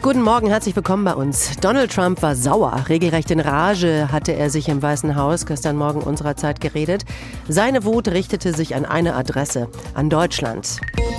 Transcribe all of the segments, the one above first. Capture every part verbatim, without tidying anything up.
Guten Morgen, herzlich willkommen bei uns. Donald Trump war sauer. Regelrecht in Rage hatte er sich im Weißen Haus gestern Morgen unserer Zeit geredet. Seine Wut richtete sich an eine Adresse, an Deutschland.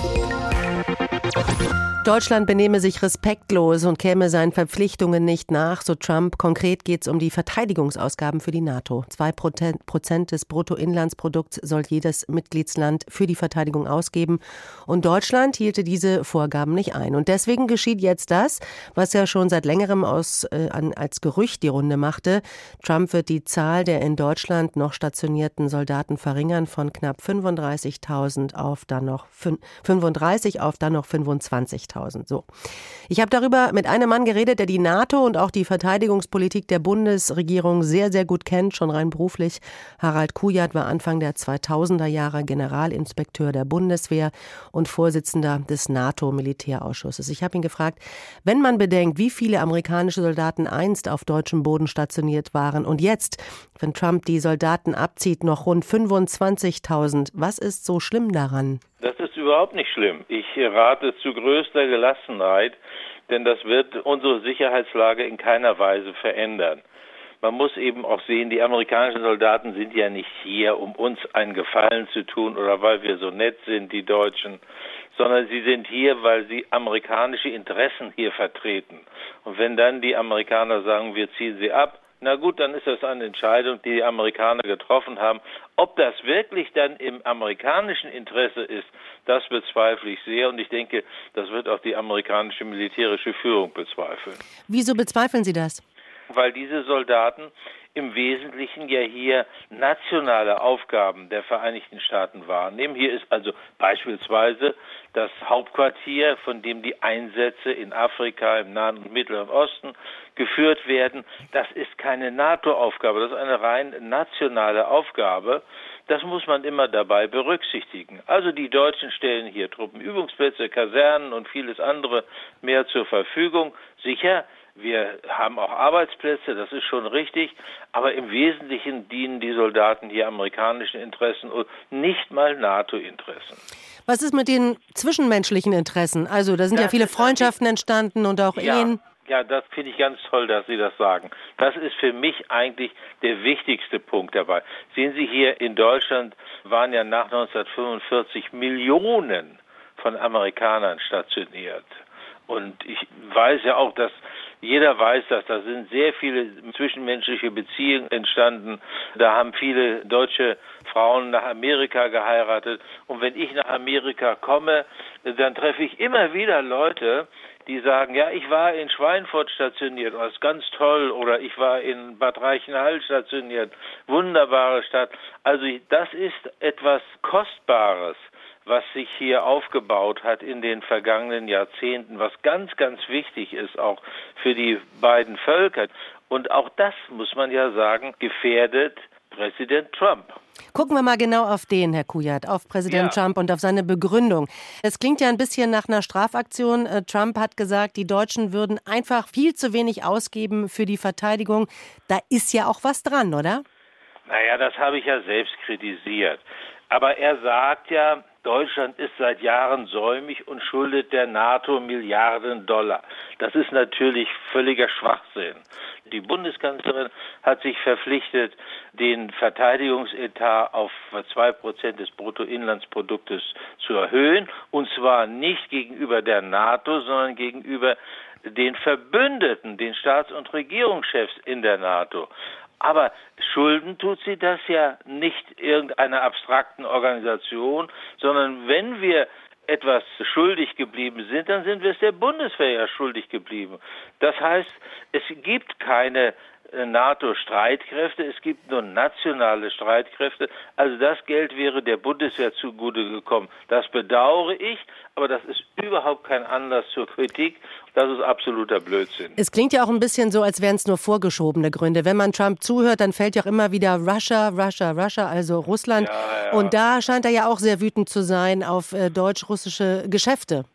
Deutschland benehme sich respektlos und käme seinen Verpflichtungen nicht nach, so Trump. Konkret geht es um die Verteidigungsausgaben für die NATO. Zwei Prozent des Bruttoinlandsprodukts soll jedes Mitgliedsland für die Verteidigung ausgeben. Und Deutschland hielte diese Vorgaben nicht ein. Und deswegen geschieht jetzt das, was ja schon seit längerem aus, äh, an, als Gerücht die Runde machte. Trump wird die Zahl der in Deutschland noch stationierten Soldaten verringern von knapp fünfunddreißigtausend auf dann noch fünfunddreißig auf dann noch fünfundzwanzigtausend. So. Ich habe darüber mit einem Mann geredet, der die NATO und auch die Verteidigungspolitik der Bundesregierung sehr, sehr gut kennt, schon rein beruflich. Harald Kujat war Anfang der zweitausender Jahre Generalinspekteur der Bundeswehr und Vorsitzender des NATO-Militärausschusses. Ich habe ihn gefragt, wenn man bedenkt, wie viele amerikanische Soldaten einst auf deutschem Boden stationiert waren und jetzt, wenn Trump die Soldaten abzieht, noch rund fünfundzwanzigtausend, was ist so schlimm daran? Das ist überhaupt nicht schlimm. Ich rate zu größter Gelassenheit, denn das wird unsere Sicherheitslage in keiner Weise verändern. Man muss eben auch sehen, die amerikanischen Soldaten sind ja nicht hier, um uns einen Gefallen zu tun oder weil wir so nett sind, die Deutschen, sondern sie sind hier, weil sie amerikanische Interessen hier vertreten. Und wenn dann die Amerikaner sagen, wir ziehen sie ab, na gut, dann ist das eine Entscheidung, die die Amerikaner getroffen haben. Ob das wirklich dann im amerikanischen Interesse ist, das bezweifle ich sehr. Und ich denke, das wird auch die amerikanische militärische Führung bezweifeln. Wieso bezweifeln Sie das? Weil diese Soldaten im Wesentlichen ja hier nationale Aufgaben der Vereinigten Staaten wahrnehmen. Hier ist also beispielsweise das Hauptquartier, von dem die Einsätze in Afrika, im Nahen und Mittleren Osten geführt werden. Das ist keine NATO-Aufgabe, das ist eine rein nationale Aufgabe. Das muss man immer dabei berücksichtigen. Also die Deutschen stellen hier Truppenübungsplätze, Kasernen und vieles andere mehr zur Verfügung. Sicher, wir haben auch Arbeitsplätze, das ist schon richtig, aber im Wesentlichen dienen die Soldaten hier amerikanischen Interessen und nicht mal NATO-Interessen. Was ist mit den zwischenmenschlichen Interessen? Also da sind das ja viele Freundschaften entstanden und auch ja, Ehen. Ja, das finde ich ganz toll, dass Sie das sagen. Das ist für mich eigentlich der wichtigste Punkt dabei. Sehen Sie, hier in Deutschland waren ja nach neunzehnhundertfünfundvierzig Millionen von Amerikanern stationiert. Und ich weiß ja auch, dass jeder weiß, dass da sind sehr viele zwischenmenschliche Beziehungen entstanden. Da haben viele deutsche Frauen nach Amerika geheiratet. Und wenn ich nach Amerika komme, dann treffe ich immer wieder Leute, die sagen, ja, ich war in Schweinfurt stationiert, das ist ganz toll, oder ich war in Bad Reichenhall stationiert, wunderbare Stadt. Also das ist etwas Kostbares, was sich hier aufgebaut hat in den vergangenen Jahrzehnten, was ganz, ganz wichtig ist, auch für die beiden Völker. Und auch das, muss man ja sagen, gefährdet Präsident Trump. Gucken wir mal genau auf den, Herr Kujat, auf Präsident ja. Trump und auf seine Begründung. Es klingt ja ein bisschen nach einer Strafaktion. Trump hat gesagt, die Deutschen würden einfach viel zu wenig ausgeben für die Verteidigung. Da ist ja auch was dran, oder? Naja, das habe ich ja selbst kritisiert. Aber er sagt ja, Deutschland ist seit Jahren säumig und schuldet der NATO Milliarden Dollar. Das ist natürlich völliger Schwachsinn. Die Bundeskanzlerin hat sich verpflichtet, den Verteidigungsetat auf zwei Prozent des Bruttoinlandsproduktes zu erhöhen. Und zwar nicht gegenüber der NATO, sondern gegenüber den Verbündeten, den Staats- und Regierungschefs in der NATO. Aber schulden tut sie das ja nicht irgendeiner abstrakten Organisation, sondern wenn wir etwas schuldig geblieben sind, dann sind wir es der Bundeswehr ja schuldig geblieben. Das heißt, es gibt keine NATO-Streitkräfte, es gibt nur nationale Streitkräfte. Also das Geld wäre der Bundeswehr zugute gekommen. Das bedauere ich, aber das ist überhaupt kein Anlass zur Kritik. Das ist absoluter Blödsinn. Es klingt ja auch ein bisschen so, als wären es nur vorgeschobene Gründe. Wenn man Trump zuhört, dann fällt ja auch immer wieder Russia, Russia, Russia, also Russland. Ja, ja. Und da scheint er ja auch sehr wütend zu sein auf äh, deutsch-russische Geschäfte.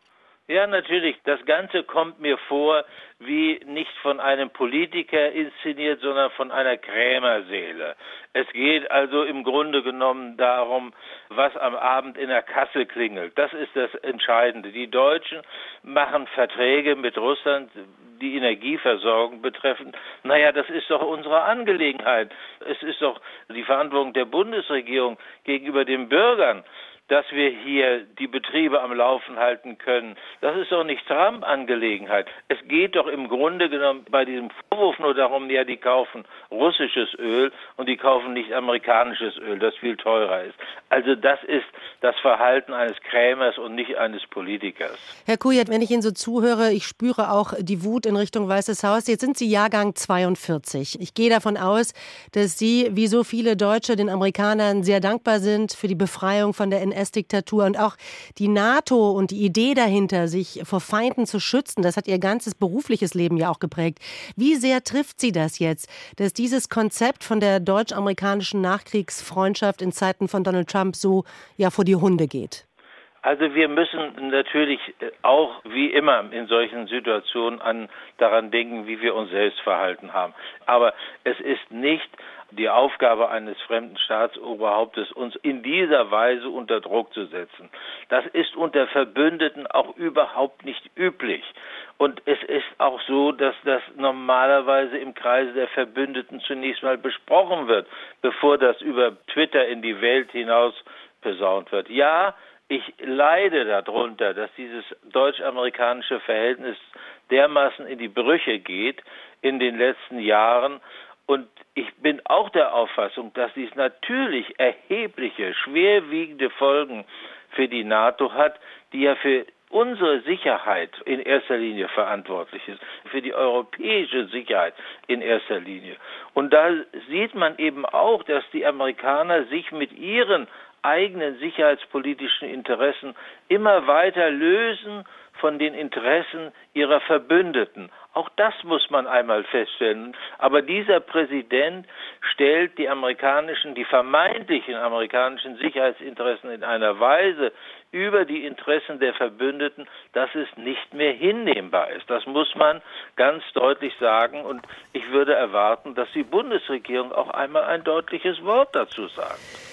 Ja, natürlich. Das Ganze kommt mir vor wie nicht von einem Politiker inszeniert, sondern von einer Krämerseele. Es geht also im Grunde genommen darum, was am Abend in der Kasse klingelt. Das ist das Entscheidende. Die Deutschen machen Verträge mit Russland, die Energieversorgung betreffen. Naja, das ist doch unsere Angelegenheit. Es ist doch die Verantwortung der Bundesregierung gegenüber den Bürgern, dass wir hier die Betriebe am Laufen halten können. Das ist doch nicht Trump-Angelegenheit. Es geht doch im Grunde genommen bei diesem Vorwurf nur darum, ja, die kaufen russisches Öl und die kaufen nicht amerikanisches Öl, das viel teurer ist. Also das ist das Verhalten eines Krämers und nicht eines Politikers. Herr Kujat, wenn ich Ihnen so zuhöre, ich spüre auch die Wut in Richtung Weißes Haus. Jetzt sind Sie Jahrgang zweiundvierzig. Ich gehe davon aus, dass Sie, wie so viele Deutsche, den Amerikanern sehr dankbar sind für die Befreiung von der N S-Diktatur und auch die NATO und die Idee dahinter, sich vor Feinden zu schützen. Das hat Ihr ganzes berufliches Leben ja auch geprägt. Wie sehr trifft Sie das jetzt, dass dieses Konzept von der deutsch-amerikanischen Nachkriegsfreundschaft in Zeiten von Donald Trump so ja vor die Hunde geht? Also wir müssen natürlich auch wie immer in solchen Situationen an, daran denken, wie wir uns selbst verhalten haben. Aber es ist nicht die Aufgabe eines fremden Staatsoberhauptes, uns in dieser Weise unter Druck zu setzen. Das ist unter Verbündeten auch überhaupt nicht üblich. Und es ist auch so, dass das normalerweise im Kreise der Verbündeten zunächst mal besprochen wird, bevor das über Twitter in die Welt hinaus posaunt wird. Ja, ich leide darunter, dass dieses deutsch-amerikanische Verhältnis dermaßen in die Brüche geht in den letzten Jahren. Und ich bin auch der Auffassung, dass dies natürlich erhebliche, schwerwiegende Folgen für die NATO hat, die ja für unsere Sicherheit in erster Linie verantwortlich ist, für die europäische Sicherheit in erster Linie. Und da sieht man eben auch, dass die Amerikaner sich mit ihren eigenen sicherheitspolitischen Interessen immer weiter lösen von den Interessen ihrer Verbündeten. Auch das muss man einmal feststellen. Aber dieser Präsident stellt die amerikanischen, die vermeintlichen amerikanischen Sicherheitsinteressen in einer Weise über die Interessen der Verbündeten, dass es nicht mehr hinnehmbar ist. Das muss man ganz deutlich sagen. Und ich würde erwarten, dass die Bundesregierung auch einmal ein deutliches Wort dazu sagt.